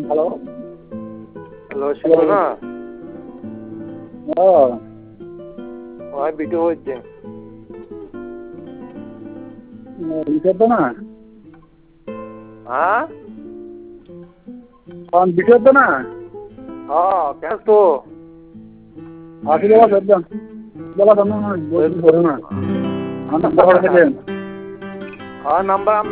hello hello Shibna ওই video হচ্ছে বিষয় না হ্যাঁ বিষয় না হ্যাঁ কেন তো আসি বাবা সজ্জন বাবা তুমি বলছি ধরো না হ্যাঁ নাম্বার